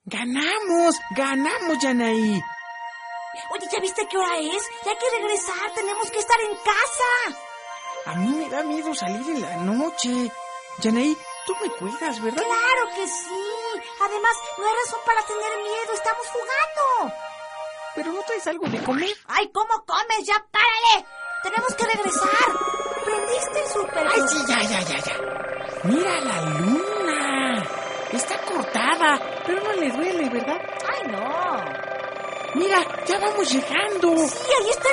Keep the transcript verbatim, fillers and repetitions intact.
¡Ganamos! ¡Ganamos, Yanaí! Oye, ¿ya viste qué hora es? Ya hay que regresar, tenemos que estar en casa. A mí me da miedo salir en la noche. Yanaí, tú me cuidas, ¿verdad? ¡Claro que sí! Además, no hay razón para tener miedo, estamos jugando. ¿Pero no traes algo de comer? ¡Ay, cómo comes! ¡Ya párale! Tenemos que regresar. ¿Prendiste el súper? ¡Ay, sí, ya, ya, ya, ya! ¡Mira la luna! Está cortada, pero no le duele, ¿verdad? ¡Ay, no! ¡Mira, ya vamos llegando! Sí, ahí está